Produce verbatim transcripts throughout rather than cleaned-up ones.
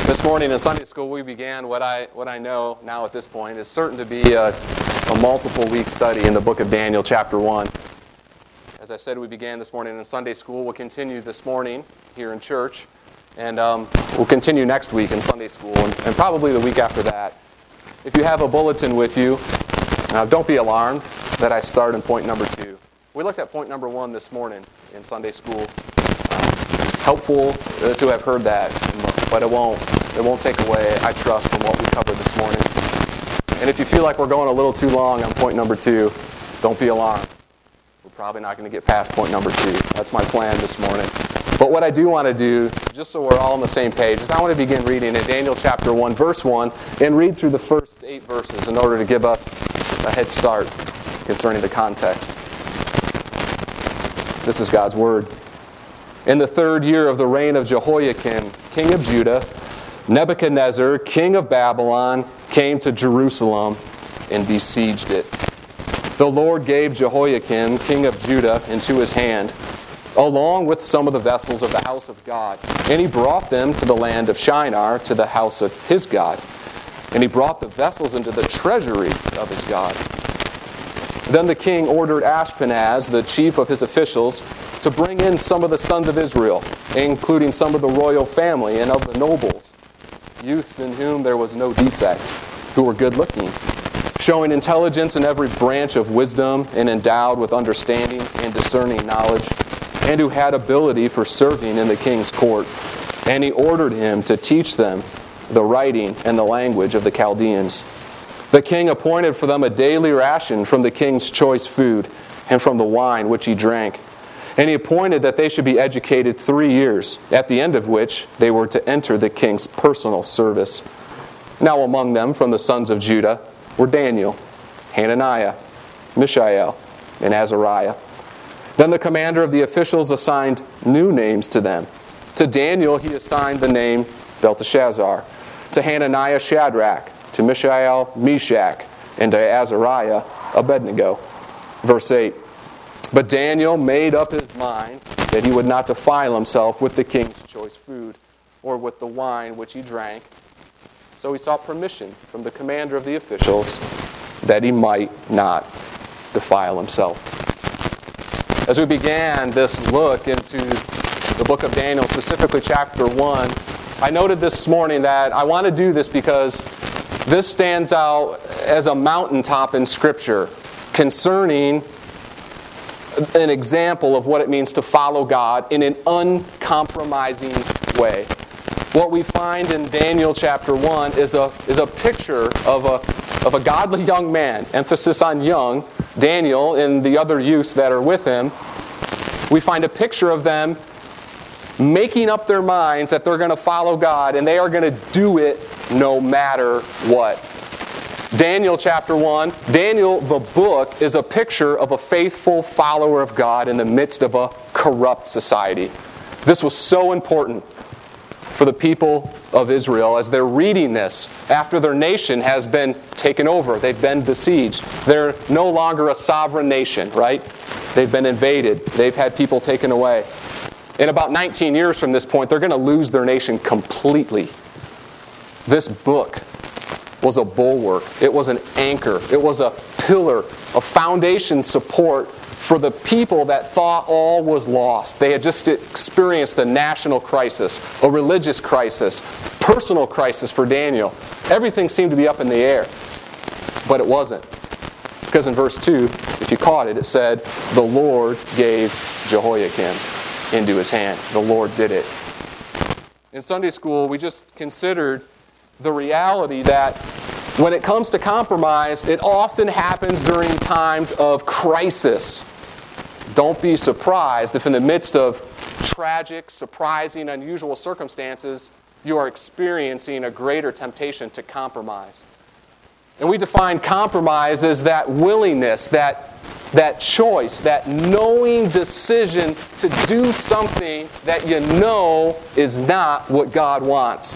This morning in Sunday school, we began what I what I know now at this point is certain to be a, a multiple-week study in the book of Daniel, chapter one. As I said, we began this morning in Sunday school. We'll continue this morning here in church, and um, we'll continue next week in Sunday school, and, and probably the week after that. If you have a bulletin with you, uh, don't be alarmed that I start in point number two. We looked at point number one this morning in Sunday school. Uh, helpful uh, to have heard that, but it won't. It won't take away, I trust, from what we covered this morning. And if you feel like we're going a little too long on point number two, don't be alarmed. We're probably not going to get past point number two. That's my plan this morning. But what I do want to do, just so we're all on the same page, is I want to begin reading in Daniel chapter one, verse one, and read through the first eight verses in order to give us a head start concerning the context. This is God's word. In the third year of the reign of Jehoiakim, king of Judah, Nebuchadnezzar, king of Babylon, came to Jerusalem and besieged it. The Lord gave Jehoiakim, king of Judah, into his hand, along with some of the vessels of the house of God. And he brought them to the land of Shinar, to the house of his God. And he brought the vessels into the treasury of his God. Then the king ordered Ashpenaz, the chief of his officials, to bring in some of the sons of Israel, including some of the royal family and of the nobles, youths in whom there was no defect, who were good-looking, showing intelligence in every branch of wisdom and endowed with understanding and discerning knowledge, and who had ability for serving in the king's court. And he ordered him to teach them the writing and the language of the Chaldeans. The king appointed for them a daily ration from the king's choice food and from the wine which he drank. And he appointed that they should be educated three years, at the end of which they were to enter the king's personal service. Now among them, from the sons of Judah, were Daniel, Hananiah, Mishael, and Azariah. Then the commander of the officials assigned new names to them. To Daniel he assigned the name Belteshazzar, to Hananiah Shadrach, to Mishael Meshach, and to Azariah Abednego. Verse eight. But Daniel made up his mind that he would not defile himself with the king's choice food, or with the wine which he drank. So he sought permission from the commander of the officials that he might not defile himself. As we began this look into the book of Daniel, specifically chapter one, I noted this morning that I want to do this because this stands out as a mountaintop in Scripture concerning an example of what it means to follow God in an uncompromising way. What we find in Daniel chapter one is a is a picture of a of a godly young man, emphasis on young, Daniel and the other youths that are with him. We find a picture of them making up their minds that they're going to follow God, and they are going to do it no matter what. Daniel chapter one, Daniel the book is a picture of a faithful follower of God in the midst of a corrupt society. This was so important for the people of Israel as they're reading this after their nation has been taken over. They've been besieged. They're no longer a sovereign nation, right? They've been invaded. They've had people taken away. In about nineteen years from this point, they're going to lose their nation completely. This book was a bulwark. It was an anchor. It was a pillar, a foundation support for the people that thought all was lost. They had just experienced a national crisis, a religious crisis, personal crisis for Daniel. Everything seemed to be up in the air, but it wasn't. Because in verse two, if you caught it, it said, the Lord gave Jehoiakim into his hand. The Lord did it. In Sunday school, we just considered the reality that when it comes to compromise, it often happens during times of crisis. Don't be surprised if in the midst of tragic, surprising, unusual circumstances, you are experiencing a greater temptation to compromise. And we define compromise as that willingness, that, that choice, that knowing decision to do something that you know is not what God wants.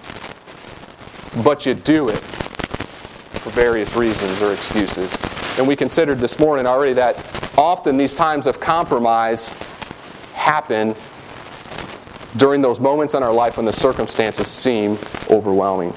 But you do it for various reasons or excuses. And we considered this morning already that often these times of compromise happen during those moments in our life when the circumstances seem overwhelming.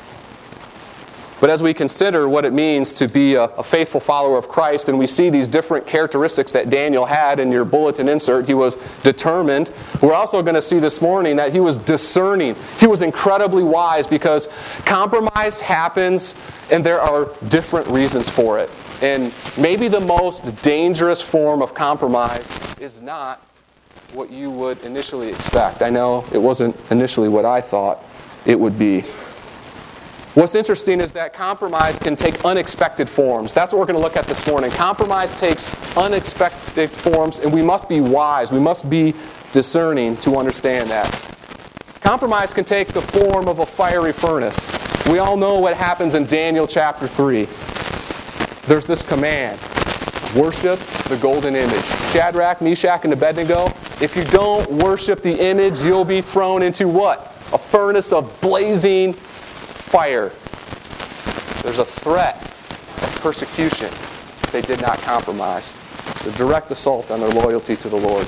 But as we consider what it means to be a, a faithful follower of Christ, and we see these different characteristics that Daniel had in your bulletin insert, he was determined. We're also going to see this morning that he was discerning. He was incredibly wise, because compromise happens and there are different reasons for it. And maybe the most dangerous form of compromise is not what you would initially expect. I know it wasn't initially what I thought it would be. What's interesting is that compromise can take unexpected forms. That's what we're going to look at this morning. Compromise takes unexpected forms, and we must be wise. We must be discerning to understand that. Compromise can take the form of a fiery furnace. We all know what happens in Daniel chapter three. There's this command: worship the golden image. Shadrach, Meshach, and Abednego, if you don't worship the image, you'll be thrown into what? A furnace of blazing fire. There's a threat of persecution if they did not compromise. It's a direct assault on their loyalty to the Lord.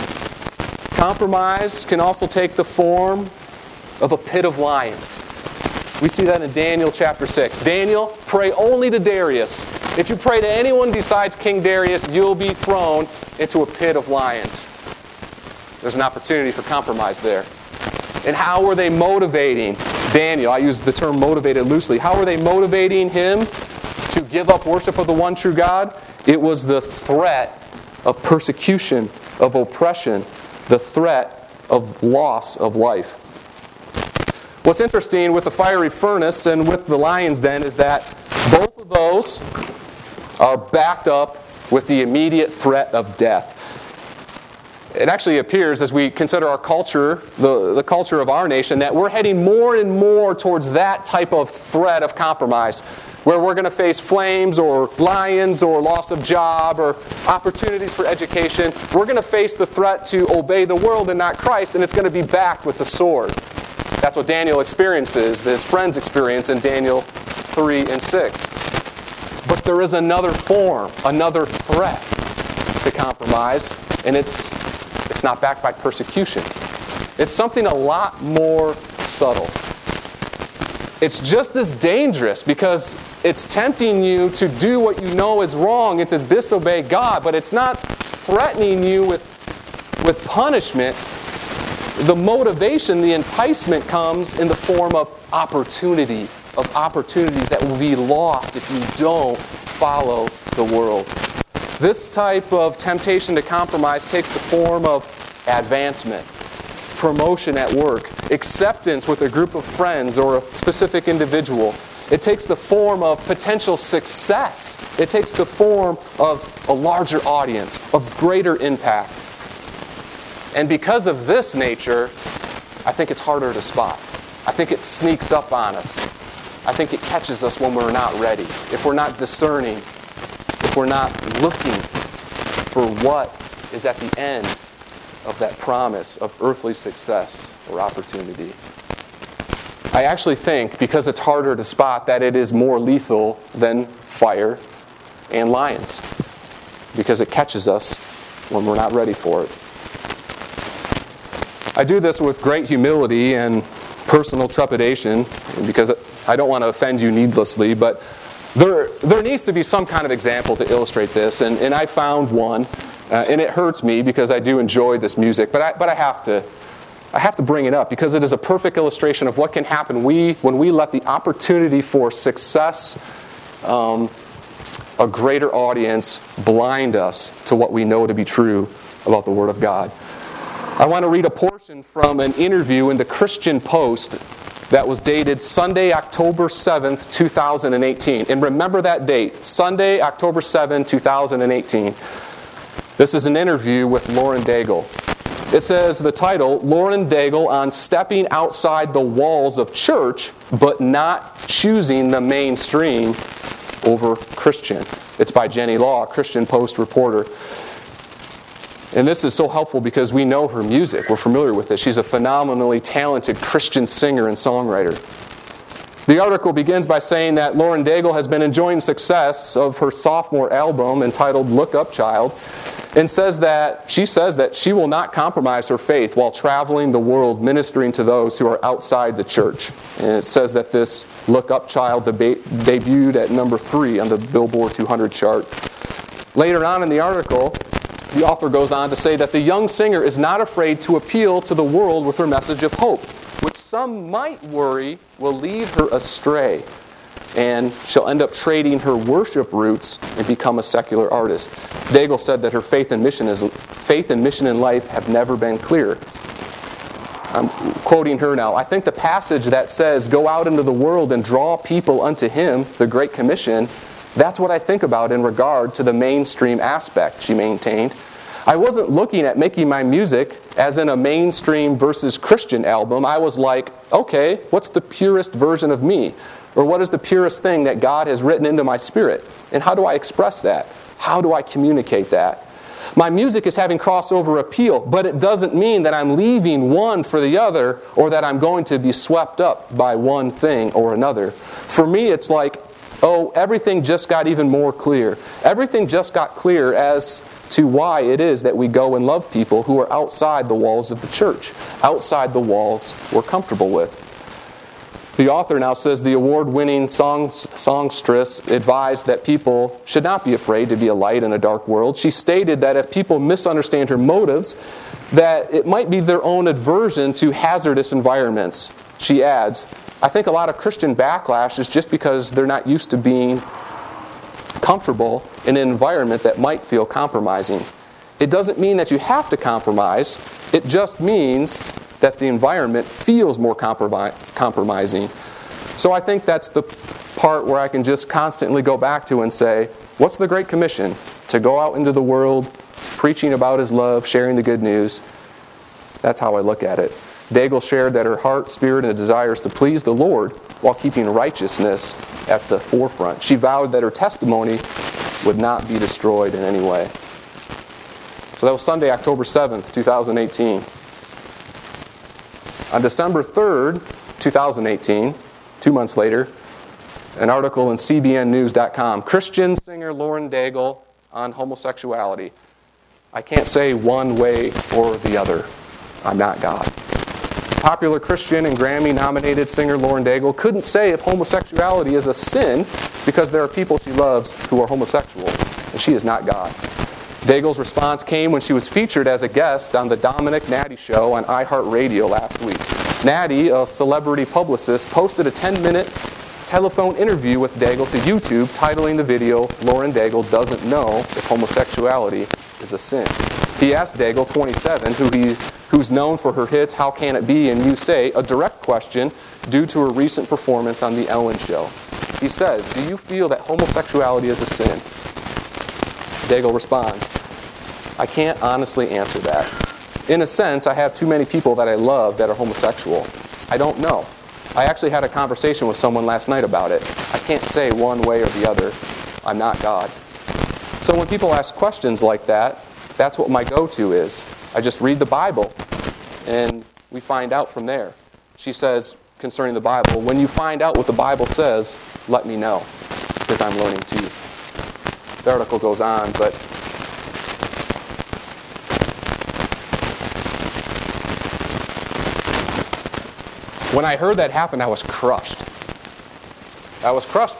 Compromise can also take the form of a pit of lions. We see that in Daniel chapter six. Daniel, pray only to Darius. If you pray to anyone besides King Darius, you'll be thrown into a pit of lions. There's an opportunity for compromise there. And how were they motivating Daniel? I use the term motivated loosely. How were they motivating him to give up worship of the one true God? It was the threat of persecution, of oppression, the threat of loss of life. What's interesting with the fiery furnace and with the lion's den is that both of those are backed up with the immediate threat of death. It actually appears, as we consider our culture, the, the culture of our nation, that we're heading more and more towards that type of threat of compromise, where we're going to face flames or lions or loss of job or opportunities for education. We're going to face the threat to obey the world and not Christ, and it's going to be backed with the sword. That's what Daniel experiences, his friends experience in Daniel three and six. But there is another form, another threat to compromise, and it's It's not backed by persecution. It's something a lot more subtle. It's just as dangerous because it's tempting you to do what you know is wrong and to disobey God, but it's not threatening you with, with punishment. The motivation, the enticement comes in the form of opportunity, of opportunities that will be lost if you don't follow the world. This type of temptation to compromise takes the form of advancement, promotion at work, acceptance with a group of friends or a specific individual. It takes the form of potential success. It takes the form of a larger audience, of greater impact. And because of this nature, I think it's harder to spot. I think it sneaks up on us. I think it catches us when we're not ready, if we're not discerning, if we're not looking for what is at the end of that promise of earthly success or opportunity. I actually think, because it's harder to spot, that it is more lethal than fire and lions, because it catches us when we're not ready for it. I do this with great humility and personal trepidation, because I don't want to offend you needlessly, but There, there needs to be some kind of example to illustrate this, and, and I found one, uh, and it hurts me because I do enjoy this music, but I, but I have to, I have to bring it up because it is a perfect illustration of what can happen we when we let the opportunity for success, um, a greater audience, blind us to what we know to be true about the Word of God. I want to read a portion from an interview in the Christian Post that was dated Sunday, October seventh, two thousand eighteen. And remember that date, Sunday, October seventh, two thousand eighteen. This is an interview with Lauren Daigle. It says, the title, Lauren Daigle on stepping outside the walls of church, but not choosing the mainstream over Christian. It's by Jenny Law, a Christian Post reporter. And this is so helpful because we know her music. We're familiar with it. She's a phenomenally talented Christian singer and songwriter. The article begins by saying that Lauren Daigle has been enjoying success of her sophomore album entitled Look Up Child. and says that she says that she will not compromise her faith while traveling the world ministering to those who are outside the church. And it says that this Look Up child deba- debuted at number three on the Billboard two hundred chart. Later on in the article, the author goes on to say that the young singer is not afraid to appeal to the world with her message of hope, which some might worry will lead her astray, and she'll end up trading her worship roots and become a secular artist. Daigle said that her faith and mission is faith and mission in life have never been clearer. I'm quoting her now. I think the passage that says, "Go out into the world and draw people unto Him," the Great Commission, that's what I think about in regard to the mainstream aspect, she maintained. I wasn't looking at making my music as in a mainstream versus Christian album. I was like, okay, what's the purest version of me? Or what is the purest thing that God has written into my spirit? And how do I express that? How do I communicate that? My music is having crossover appeal, but it doesn't mean that I'm leaving one for the other or that I'm going to be swept up by one thing or another. For me, it's like, oh, everything just got even more clear. Everything just got clear as to why it is that we go and love people who are outside the walls of the church, outside the walls we're comfortable with. The author now says the award-winning song, songstress advised that people should not be afraid to be a light in a dark world. She stated that if people misunderstand her motives, that it might be their own aversion to hazardous environments. She adds, I think a lot of Christian backlash is just because they're not used to being comfortable in an environment that might feel compromising. It doesn't mean that you have to compromise. It just means that the environment feels more compromi- compromising. So I think that's the part where I can just constantly go back to and say, what's the Great Commission? To go out into the world, preaching about His love, sharing the good news. That's how I look at it. Daigle shared that her heart, spirit, and desires to please the Lord while keeping righteousness at the forefront. She vowed that her testimony would not be destroyed in any way. So that was Sunday, October seventh, twenty eighteen. On December third, twenty eighteen, two months later, an article in C B N news dot com, Christian singer Lauren Daigle on homosexuality. I can't say one way or the other. I'm not God. Popular Christian and Grammy-nominated singer Lauren Daigle couldn't say if homosexuality is a sin because there are people she loves who are homosexual, and she is not God. Daigle's response came when she was featured as a guest on the Dominic Natty Show on iHeartRadio last week. Natty, a celebrity publicist, posted a ten-minute telephone interview with Daigle to YouTube, titling the video, Lauren Daigle Doesn't Know If Homosexuality is a Sin. He asked Daigle, twenty-seven, who he, who's known for her hits How Can It Be and You Say, a direct question due to her recent performance on The Ellen Show. He says, do you feel that homosexuality is a sin? Daigle responds, I can't honestly answer that. In a sense, I have too many people that I love that are homosexual. I don't know. I actually had a conversation with someone last night about it. I can't say one way or the other. I'm not God. So when people ask questions like that, that's what my go-to is. I just read the Bible, and we find out from there. She says, concerning the Bible, when you find out what the Bible says, let me know, because I'm learning too. The article goes on, but when I heard that happen, I was crushed. I was crushed.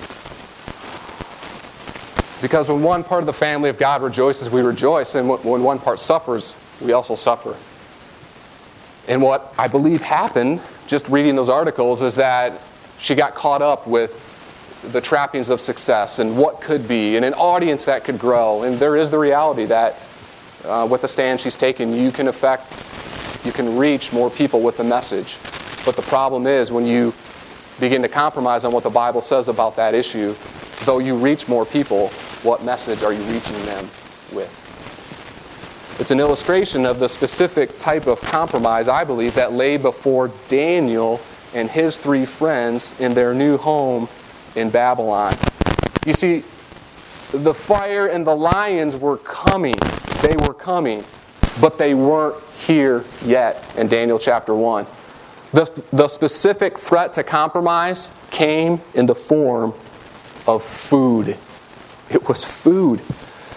Because when one part of the family of God rejoices, we rejoice. And when one part suffers, we also suffer. And what I believe happened, just reading those articles, is that she got caught up with the trappings of success and what could be, and an audience that could grow. And there is the reality that uh, with the stand she's taken, you can affect, you can reach more people with the message. But the problem is when you begin to compromise on what the Bible says about that issue, though you reach more people, what message are you reaching them with? It's an illustration of the specific type of compromise, I believe, that lay before Daniel and his three friends in their new home in Babylon. You see, the fire and the lions were coming. They were coming, but they weren't here yet in Daniel chapter one. The, the specific threat to compromise came in the form of food. It was food.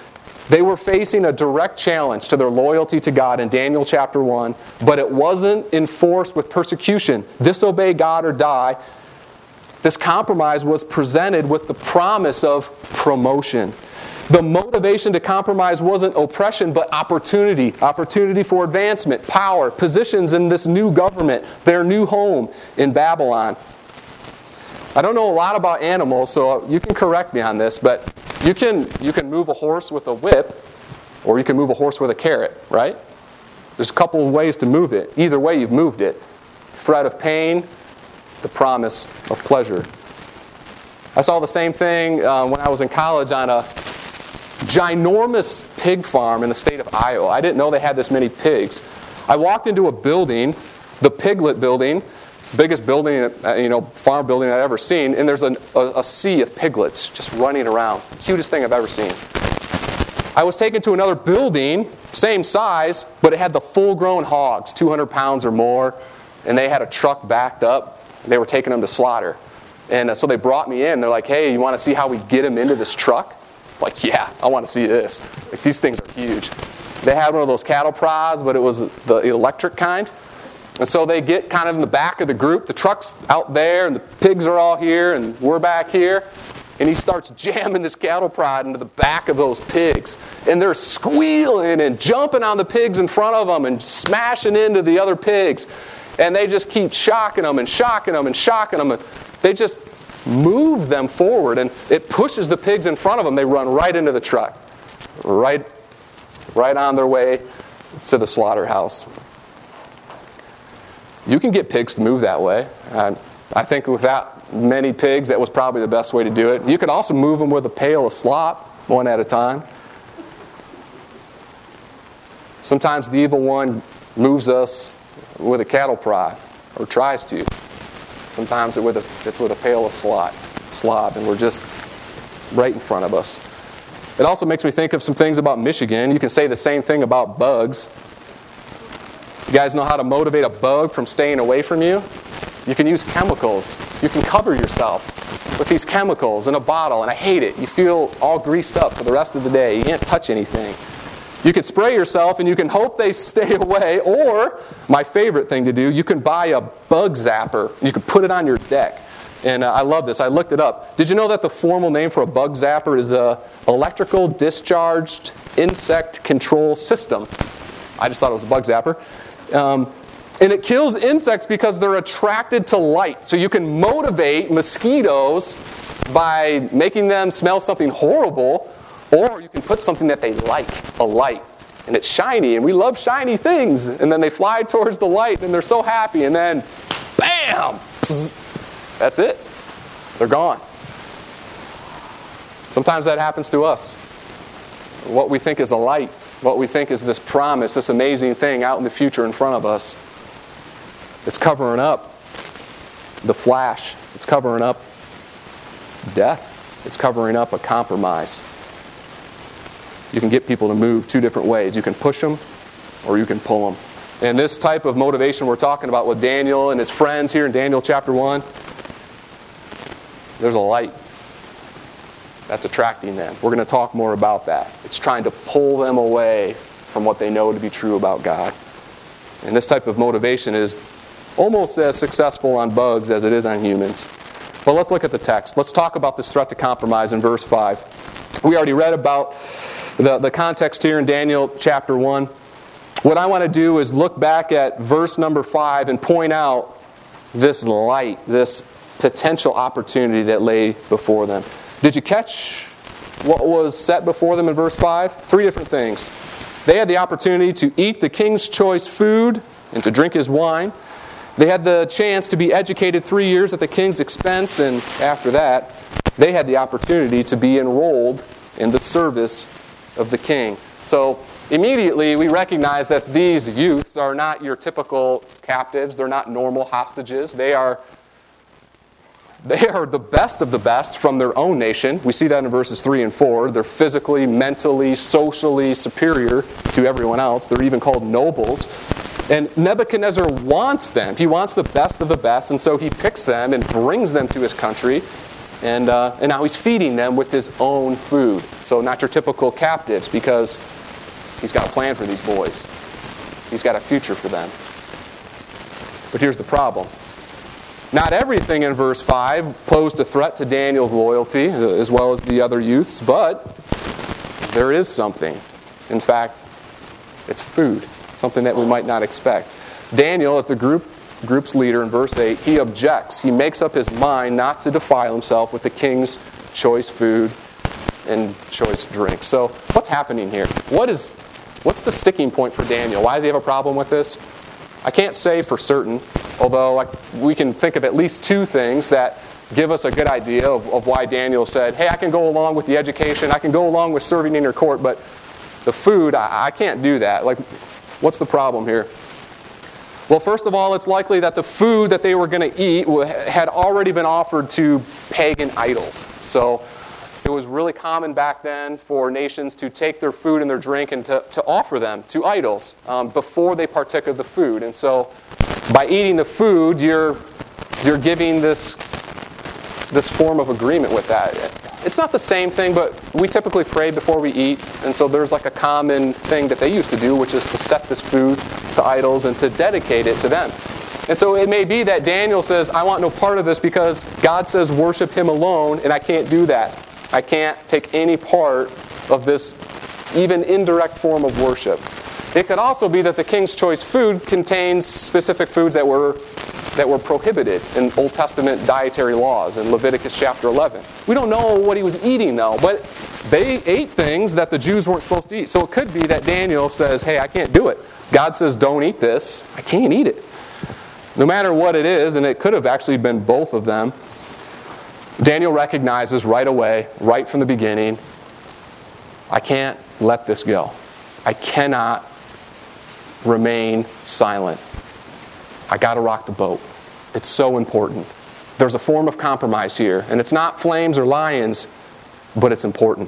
They were facing a direct challenge to their loyalty to God in Daniel chapter one, but it wasn't enforced with persecution. Disobey God or die. This compromise was presented with the promise of promotion. The motivation to compromise wasn't oppression, but opportunity. Opportunity for advancement, power, positions in this new government, their new home in Babylon. I don't know a lot about animals, so you can correct me on this, but you can you can move a horse with a whip, or you can move a horse with a carrot, right? There's a couple of ways to move it. Either way, you've moved it. Threat of pain, the promise of pleasure. I saw the same thing uh, when I was in college on a ginormous pig farm in the state of Iowa. I didn't know they had this many pigs. I walked into a building, the Piglet building, biggest building, you know, farm building I've ever seen, and there's a, a, a sea of piglets just running around. Cutest thing I've ever seen. I was taken to another building, same size, but it had the full-grown hogs, two hundred pounds or more, and they had a truck backed up, and they were taking them to slaughter. And uh, so they brought me in. They're like, hey, you want to see how we get them into this truck? I'm like, yeah, I want to see this. Like, these things are huge. They had one of those cattle prods, but it was the electric kind. And so they get kind of in the back of the group. The truck's out there, and the pigs are all here, and we're back here. And he starts jamming this cattle prod into the back of those pigs. And they're squealing and jumping on the pigs in front of them and smashing into the other pigs. And they just keep shocking them and shocking them and shocking them. And they just move them forward, and it pushes the pigs in front of them. They run right into the truck, right, right on their way to the slaughterhouse. You can get pigs to move that way. Uh, I think with that many pigs, that was probably the best way to do it. You could also move them with a pail of slop, one at a time. Sometimes the evil one moves us with a cattle prod, or tries to. Sometimes it's with a, it's with a pail of slop, slop, and we're just right in front of us. It also makes me think of some things about Michigan. You can say the same thing about bugs. You guys know how to motivate a bug from staying away from you? You can use chemicals. You can cover yourself with these chemicals in a bottle, and I hate it. You feel all greased up for the rest of the day. You can't touch anything. You can spray yourself, and you can hope they stay away, or, my favorite thing to do, you can buy a bug zapper. You can put it on your deck. And uh, I love this. I looked it up. Did you know that the formal name for a bug zapper is a electrical discharged insect control system? I just thought it was a bug zapper. Um, and it kills insects because they're attracted to light. So you can motivate mosquitoes by making them smell something horrible, or you can put something that they like, a light. And it's shiny, and we love shiny things. And then they fly towards the light, and they're so happy. And then, bam! Psst, that's it. They're gone. Sometimes that happens to us. What we think is a light, what we think is this promise, this amazing thing out in the future in front of us, it's covering up the flash. It's covering up death. It's covering up a compromise. You can get people to move two different ways. You can push them, or you can pull them. And this type of motivation we're talking about with Daniel and his friends here in Daniel chapter one, there's a light that's attracting them. We're going to talk more about that. It's trying to pull them away from what they know to be true about God. And this type of motivation is almost as successful on bugs as it is on humans. But let's look at the text. Let's talk about this threat to compromise in verse five. We already read about the, the context here in Daniel chapter one. What I want to do is look back at verse number five and point out this light, this potential opportunity that lay before them. Did you catch what was set before them in verse five? Three different things. They had the opportunity to eat the king's choice food and to drink his wine. They had the chance to be educated three years at the king's expense, and after that, they had the opportunity to be enrolled in the service of the king. So immediately we recognize that these youths are not your typical captives. They're not normal hostages. They are They are the best of the best from their own nation. We see that in verses three and four. They're physically, mentally, socially superior to everyone else. They're even called nobles. And Nebuchadnezzar wants them. He wants the best of the best, and so he picks them and brings them to his country. And, uh, and now he's feeding them with his own food. So not your typical captives, because he's got a plan for these boys. He's got a future for them. But here's the problem. Not everything in verse five posed a threat to Daniel's loyalty, as well as the other youths, but there is something. In fact, it's food, something that we might not expect. Daniel, as the group group's leader in verse eight, he objects. He makes up his mind not to defile himself with the king's choice food and choice drink. So what's happening here? What is, what's the sticking point for Daniel? Why does he have a problem with this? I can't say for certain, although I, we can think of at least two things that give us a good idea of, of why Daniel said, hey, I can go along with the education, I can go along with serving in your court, but the food, I, I can't do that. Like, what's the problem here? Well, first of all, it's likely that the food that they were going to eat had already been offered to pagan idols. So it was really common back then for nations to take their food and their drink and to, to offer them to idols um, before they partook of the food. And so by eating the food, you're, you're giving this, this form of agreement with that. It's not the same thing, but we typically pray before we eat. And so there's like a common thing that they used to do, which is to set this food to idols and to dedicate it to them. And so it may be that Daniel says, I want no part of this because God says worship him alone, and I can't do that. I can't take any part of this even indirect form of worship. It could also be that the king's choice food contains specific foods that were that were prohibited in Old Testament dietary laws in Leviticus chapter eleven. We don't know what he was eating though, but they ate things that the Jews weren't supposed to eat. So it could be that Daniel says, hey, I can't do it. God says don't eat this. I can't eat it. No matter what it is, and it could have actually been both of them, Daniel recognizes right away, right from the beginning, I can't let this go. I cannot remain silent. I got to rock the boat. It's so important. There's a form of compromise here, and it's not flames or lions, but it's important.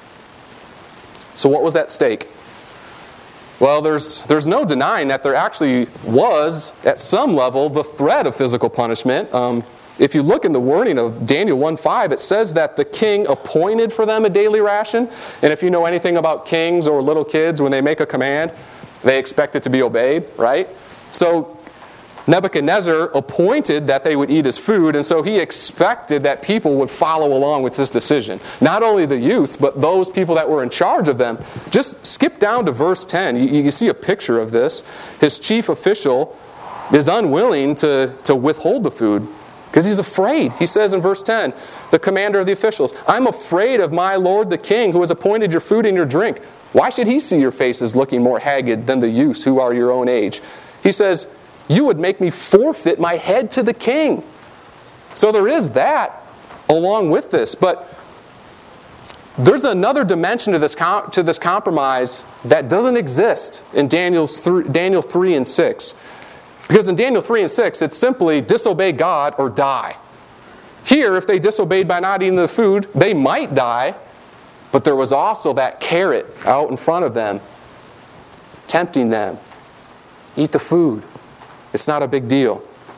So what was at stake? Well, there's there's no denying that there actually was, at some level, the threat of physical punishment. Um, if you look in the wording of Daniel one five, it says that the king appointed for them a daily ration. And if you know anything about kings or little kids, when they make a command, they expect it to be obeyed, right? So Nebuchadnezzar appointed that they would eat his food, and so he expected that people would follow along with this decision. Not only the youths, but those people that were in charge of them. Just skip down to verse ten. You, you see a picture of this. His chief official is unwilling to, to withhold the food because he's afraid. He says in verse ten, the commander of the officials, I'm afraid of my lord the king who has appointed your food and your drink. Why should he see your faces looking more haggard than the youths who are your own age? He says, you would make me forfeit my head to the king. So there is that along with this. But there's another dimension to this, com- to this compromise that doesn't exist in Daniel's th- Daniel three and six. Because in Daniel three and six, it's simply disobey God or die. Here, if they disobeyed by not eating the food, they might die. But there was also that carrot out in front of them, tempting them. Eat the food. It's not a big deal.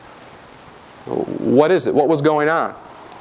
What is it? What was going on?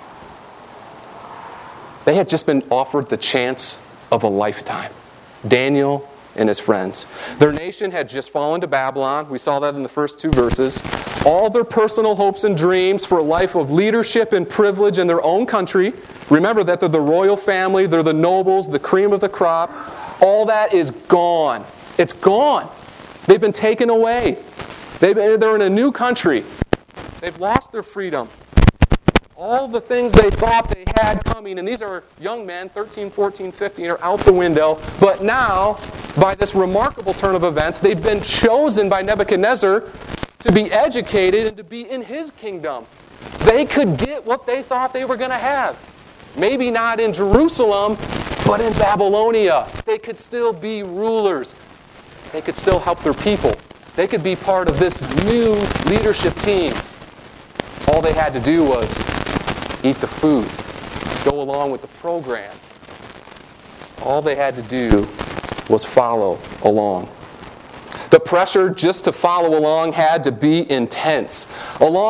They had just been offered the chance of a lifetime. Daniel and his friends. Their nation had just fallen to Babylon. We saw that in the first two verses. All their personal hopes and dreams for a life of leadership and privilege in their own country. Remember that they're the royal family. They're the nobles, the cream of the crop. All that is gone. It's gone. They've been taken away. They've, they're in a new country. They've lost their freedom. All the things they thought they had coming, and these are young men, thirteen, fourteen, fifteen, are out the window. But now, by this remarkable turn of events, they've been chosen by Nebuchadnezzar to be educated and to be in his kingdom. They could get what they thought they were going to have. Maybe not in Jerusalem, but in Babylonia. They could still be rulers. They could still help their people. They could be part of this new leadership team. All they had to do was eat the food, go along with the program. All they had to do was follow along. The pressure just to follow along had to be intense. Along with the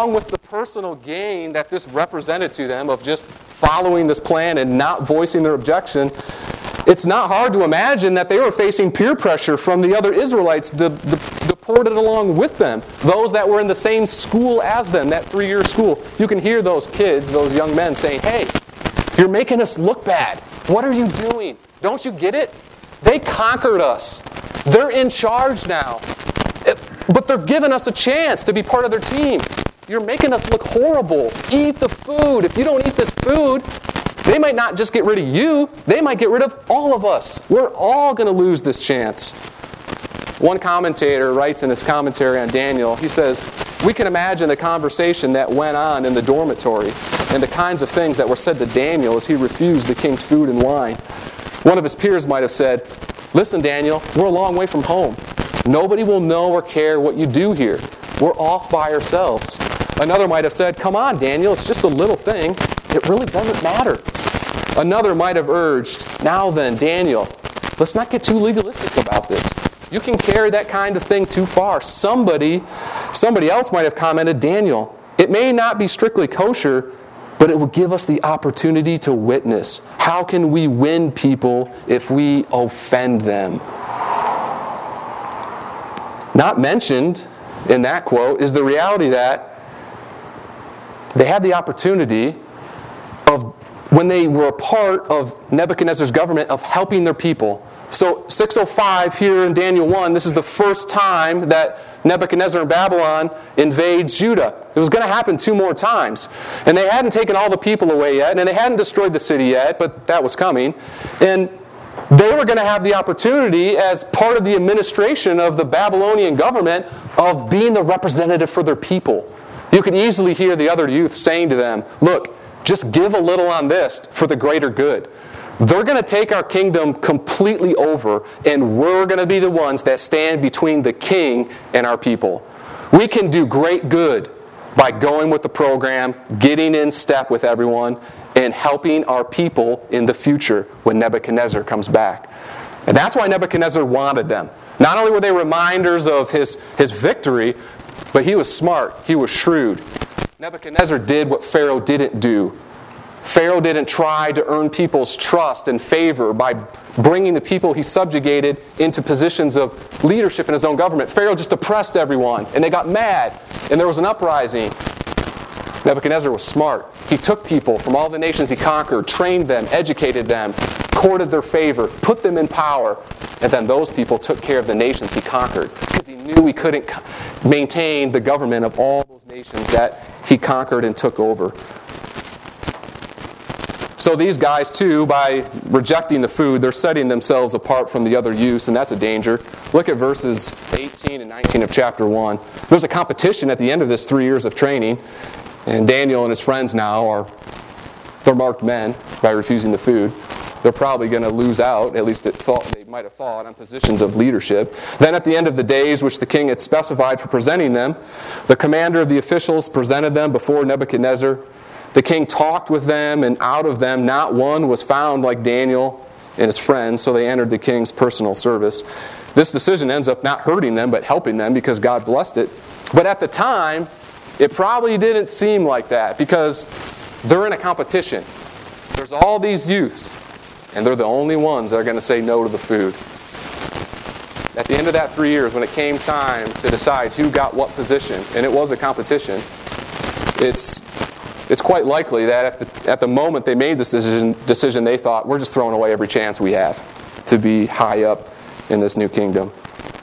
personal gain that this represented to them of just following this plan and not voicing their objection, it's not hard to imagine that they were facing peer pressure from the other Israelites de- de- deported along with them, those that were in the same school as them, that three-year school. You can hear those kids, those young men saying, hey, you're making us look bad. What are you doing? Don't you get it? They conquered us. They're in charge now. It, but they're giving us a chance to be part of their team. You're making us look horrible. Eat the food. If you don't eat this food, they might not just get rid of you. They might get rid of all of us. We're all going to lose this chance. One commentator writes in his commentary on Daniel, he says, we can imagine the conversation that went on in the dormitory and the kinds of things that were said to Daniel as he refused the king's food and wine. One of his peers might have said, listen, Daniel, we're a long way from home. Nobody will know or care what you do here. We're off by ourselves. Another might have said, come on, Daniel, it's just a little thing. It really doesn't matter. Another might have urged, now then, Daniel, let's not get too legalistic about this. You can carry that kind of thing too far. Somebody, somebody else might have commented, Daniel, it may not be strictly kosher, but it will give us the opportunity to witness. How can we win people if we offend them? Not mentioned in that quote is the reality that they had the opportunity of, when they were a part of Nebuchadnezzar's government, of helping their people. So six oh five here in Daniel one, this is the first time that Nebuchadnezzar in Babylon invades Judah. It was going to happen two more times. And they hadn't taken all the people away yet, and they hadn't destroyed the city yet, but that was coming. And they were going to have the opportunity, as part of the administration of the Babylonian government, of being the representative for their people. You could easily hear the other youth saying to them, look, just give a little on this for the greater good. They're going to take our kingdom completely over, and we're going to be the ones that stand between the king and our people. We can do great good by going with the program, getting in step with everyone, and helping our people in the future when Nebuchadnezzar comes back. And that's why Nebuchadnezzar wanted them. Not only were they reminders of his, his victory, but he was smart, he was shrewd. Nebuchadnezzar did what Pharaoh didn't do. Pharaoh didn't try to earn people's trust and favor by bringing the people he subjugated into positions of leadership in his own government. Pharaoh just oppressed everyone, and they got mad, and there was an uprising. Nebuchadnezzar was smart. He took people from all the nations he conquered, trained them, educated them, courted their favor, put them in power, and then those people took care of the nations he conquered, because he knew he couldn't maintain the government of all those nations that he conquered and took over. So these guys, too, by rejecting the food, they're setting themselves apart from the other youths, and that's a danger. Look at verses eighteen and nineteen of chapter one. There's a competition at the end of this three years of training, and Daniel and his friends now are, they're marked men by refusing the food. They're probably going to lose out, at least it thought, they might have thought, on positions of leadership. Then at the end of the days which the king had specified for presenting them, the commander of the officials presented them before Nebuchadnezzar. The king talked with them, and out of them not one was found like Daniel and his friends, so they entered the king's personal service. This decision ends up not hurting them, but helping them because God blessed it. But at the time, it probably didn't seem like that, because they're in a competition. There's all these youths, and they're the only ones that are going to say no to the food. At the end of that three years, when it came time to decide who got what position, and it was a competition, it's it's quite likely that at the, at the moment they made this decision, decision, they thought, we're just throwing away every chance we have to be high up in this new kingdom.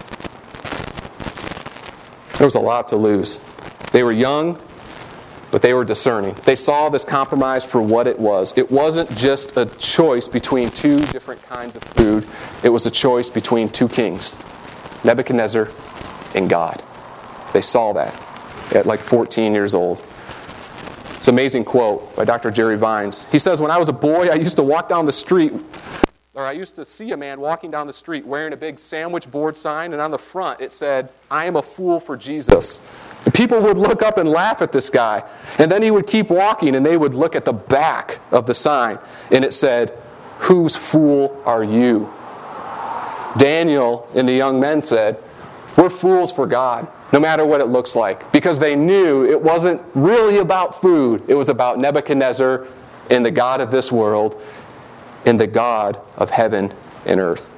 There was a lot to lose. They were young, but they were discerning. They saw this compromise for what it was. It wasn't just a choice between two different kinds of food. It was a choice between two kings, Nebuchadnezzar and God. They saw that at like fourteen years old. It's an amazing quote by Doctor Jerry Vines. He says, when I was a boy, I used to walk down the street, or I used to see a man walking down the street wearing a big sandwich board sign, and on the front it said, I am a fool for Jesus. And people would look up and laugh at this guy. And then he would keep walking, and they would look at the back of the sign, and it said, whose fool are you? Daniel and the young men said, we're fools for God. no matter what it looks like, because they knew it wasn't really about food. It was about Nebuchadnezzar and the God of this world and the God of heaven and earth.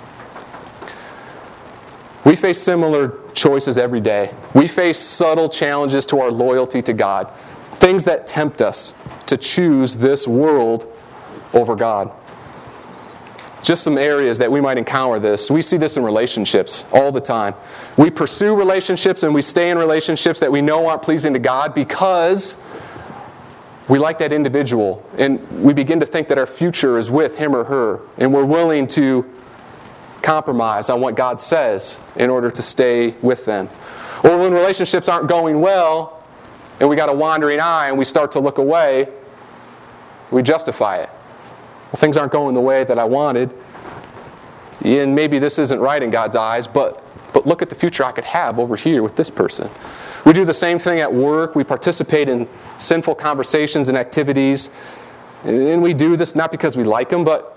We face similar choices every day. We face subtle challenges to our loyalty to God, things that tempt us to choose this world over God. Just some areas that we might encounter this. We see this in relationships all the time. We pursue relationships and we stay in relationships that we know aren't pleasing to God because we like that individual, and we begin to think that our future is with him or her, and we're willing to compromise on what God says in order to stay with them. Or when relationships aren't going well, and we got a wandering eye and we start to look away, we justify it. Well, things aren't going the way that I wanted, and maybe this isn't right in God's eyes, but, but look at the future I could have over here with this person. We do the same thing at work. We participate in sinful conversations and activities, and we do this not because we like them, but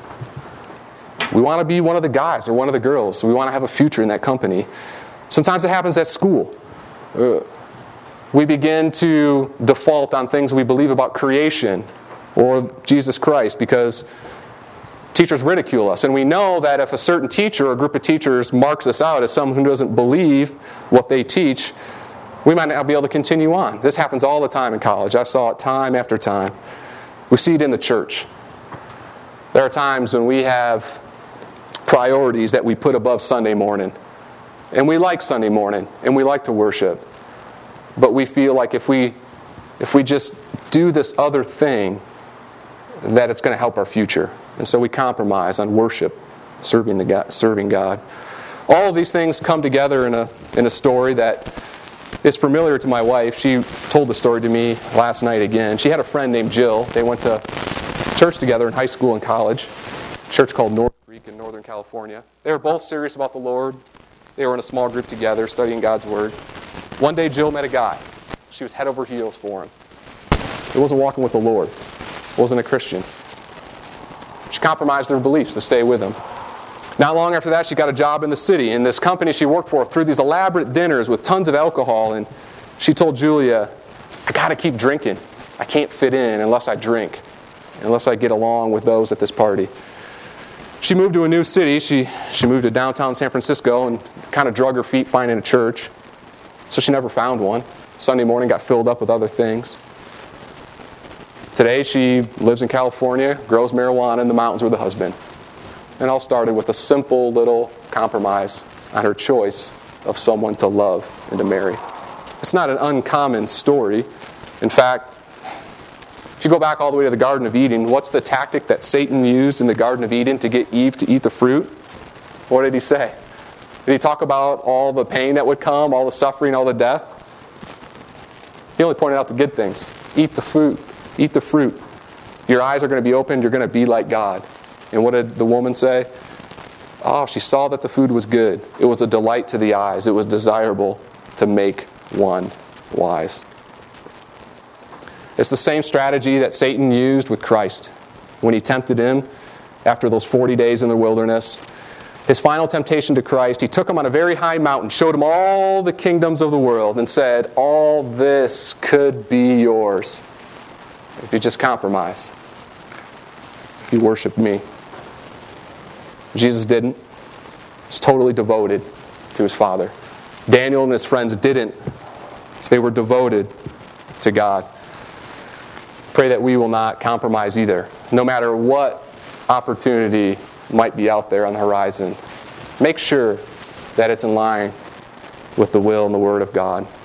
we want to be one of the guys or one of the girls. We want to have a future in that company. Sometimes it happens at school. Uh, we begin to default on things we believe about creation or Jesus Christ because teachers ridicule us. And we know that if a certain teacher or a group of teachers marks us out as someone who doesn't believe what they teach, we might not be able to continue on. This happens all the time in college. I saw it time after time. We see it in the church. There are times when we have priorities that we put above Sunday morning. And we like Sunday morning, and we like to worship. But we feel like if we if we just do this other thing, that it's going to help our future. And so we compromise on worship, serving the God, serving God. All of these things come together in a in a story that is familiar to my wife. She told the story to me last night again. She had a friend named Jill. They went to church together in high school and college, a church called North Creek in Northern California. They were both serious about the Lord. They were in a small group together studying God's Word. One day Jill met a guy. She was head over heels for him. He wasn't walking with the Lord. Wasn't a Christian. She compromised her beliefs to stay with him. Not long after that, she got a job in the city. And this company she worked for threw these elaborate dinners with tons of alcohol. And she told Julia, I got to keep drinking. I can't fit in unless I drink, unless I get along with those at this party. She moved to a new city. She, she moved to downtown San Francisco and kind of drug her feet finding a church. So she never found one. Sunday morning got filled up with other things. Today she lives in California, grows marijuana in the mountains with a husband. And it all started with a simple little compromise on her choice of someone to love and to marry. It's not an uncommon story. In fact, if you go back all the way to the Garden of Eden, what's the tactic that Satan used in the Garden of Eden to get Eve to eat the fruit? What did he say? Did he talk about all the pain that would come, all the suffering, all the death? He only pointed out the good things. Eat the fruit. Eat the fruit. Your eyes are going to be opened. You're going to be like God. And what did the woman say? Oh, she saw that the food was good. It was a delight to the eyes. It was desirable to make one wise. It's the same strategy that Satan used with Christ when he tempted him after those forty days in the wilderness. His final temptation to Christ, he took him on a very high mountain, showed him all the kingdoms of the world, and said, all this could be yours if you just compromise, if you worship me. Jesus didn't. He's totally devoted to his Father. Daniel and his friends didn't. So they were devoted to God. Pray that we will not compromise either. No matter what opportunity might be out there on the horizon, make sure that it's in line with the will and the Word of God.